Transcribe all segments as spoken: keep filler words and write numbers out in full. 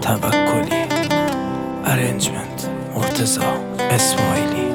توکلی. ارنجمنت مرتضی اسماعیلی.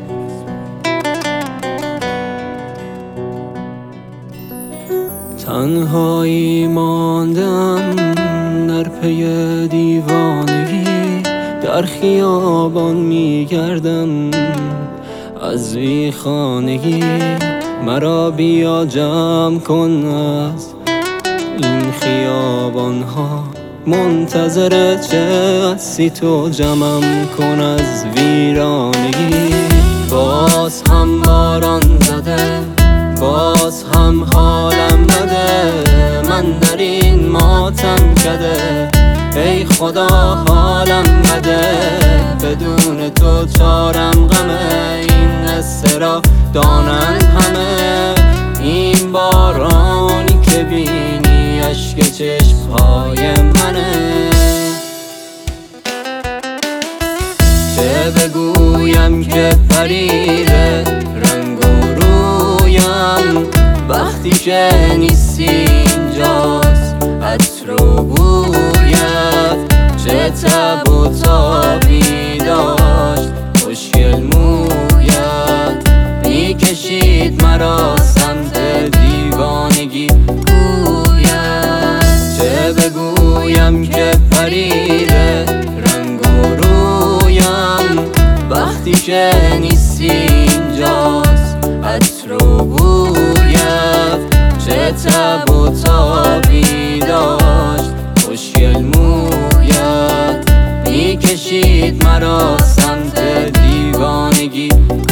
تنهایی ماندم در پی دیوانگی، در خیابان میگردم از بی خانگی. مرا بیا جمع کن از این خیابان ها، منتظر چه هستی تو جمعم کن از ویرانگی. باز هم باران زده، باز هم حالم بده، من در این ماتم کده. ای خدا حالم بده، بدون تو چارم غمه. این قصه را دانند همه، این بارانی که بینی اشک چشم‌های منه. چه بگویم که پریده رنگ و رویم، وقتی که نیستی اینجاست عطر و بویت. چه تب و تابی داشت خوشگل مویت، میکشید مرا سمت دیوانگی گویت. چه بگویم که پریده رنگ و رویم، وقتی که نیستی اینجاست عطر و بویت. چه تب و تابی داشت خوشگل مویت، میکشید مرا سمت دیوانگی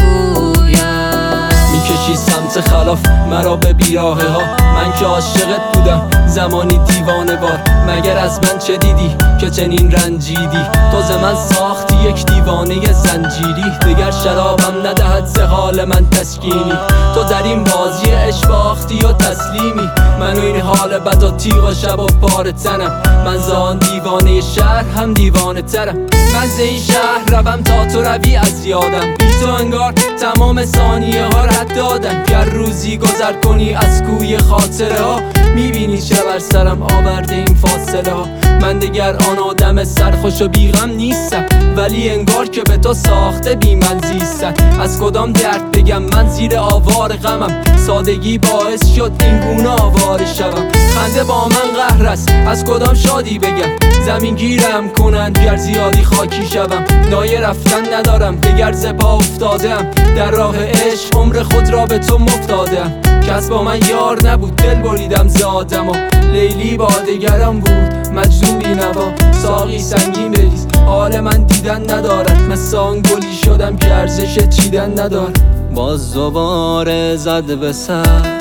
گویت. میکشی سمت خلاف مرا به بیراهه ها، من که عاشقت بودم زمانی دیوانه وار. مگر از من چه دیدی که چنین رنجیدی؟ تو ز من ساختی یک دیوانه زنجیری، دگر شرابم ندهد ز حال من تسکینی. تو در این بازی عشق باختی و تسلیمی، من و این حال بد و تیغ و شب و پاره تنم. من زان دیوانه شهر هم دیوانه ترم، من ز این شهر روم تا تو روی از یادم. بی تو انگار تمام ثانیه ها رد دادن. گر روزی گذر کنی از کوی خاطره ها، میبینی چه بر سرم آورده این فاصله ها. من دگر آن آدم سرخوش و بیغم نیستم، ولی انگار که به تو ساخته بی من زیستن. از کدام درد بگم من زیر آوار غمم، سادگی باعث شد این گونه آواره شوم. خنده با من قهر است، از کدام شادی بگم؟ زمین گیرم کنند گر زیادی خاکی شوم. نایه رفتن ندارم دگر ز پا افتادم، در راه عشق عمر خود را به تو مفتادم. کس با من یار نبود دل بریدم ز آدم ها، لیلی با دگرم بود مجنون بی نوا. ساقی سنگین بریز حال من دیدن ندارد، مثل آن گلی شدم که ارزش چیدن ندارد. باز دوباره زد به سر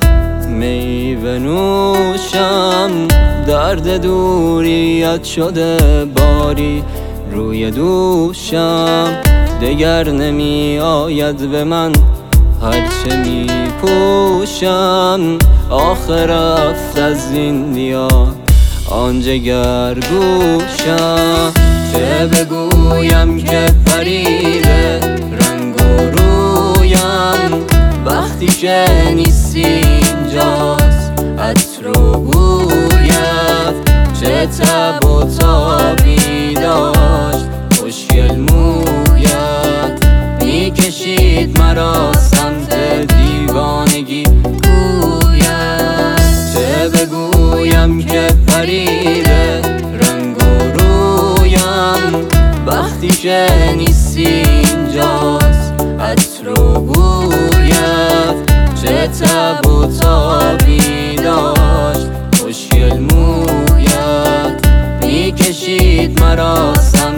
میوه نوشم، درد دوریت شده باری روی دوشم. دگر نمی آید به من هرچه می پوشم، آخر رفت از این دیار آن جگر گوشم. چه بگویم که پریده رنگ و رویم، وقتی که نیستی اینجاست عطر و بویت. چه تب و تابی داشت خوشگل مویت، میکشید مرا سمت دیوانگی گویت. چه بگویم که پریده رنگ و رویم، وقتی که نیستی اینجاست عطر و بویت. چه تب و تابی داشت خوشگل مویت، میکشید مرا سمت